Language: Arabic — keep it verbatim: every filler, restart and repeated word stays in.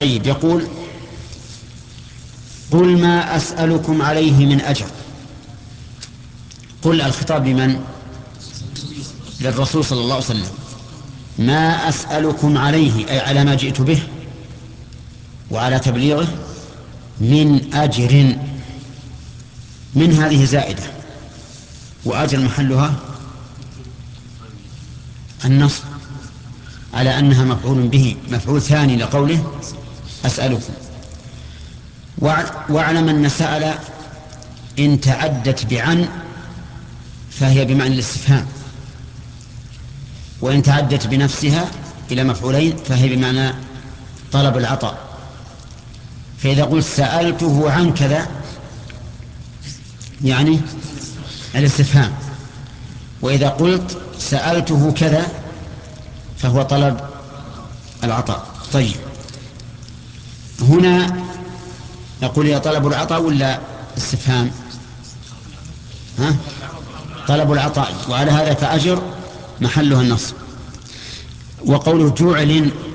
طيب، يقول: قل ما أسألكم عليه من أجر. قل الخطاب لمن؟ للرسول صلى الله عليه وسلم. ما أسألكم عليه أي على ما جئت به وعلى تبليغه من أجر. من هذه زائدة، وأجر محلها النصب على أنها مفعول به، مفعول ثاني لقوله أسألكم. واعلم أن سأل إن تعدت بعن فهي بمعنى الاستفهام، وإن تعدت بنفسها إلى مفعولين فهي بمعنى طلب العطاء. فإذا قلت سألته عن كذا يعني الاستفهام، وإذا قلت سألته كذا فهو طلب العطاء. طيب، هنا نقول يا طلب العطاء ولا استفهام؟ ها؟ طلب العطاء، وعلى هذا فأجر محلها النصب. وقوله جعل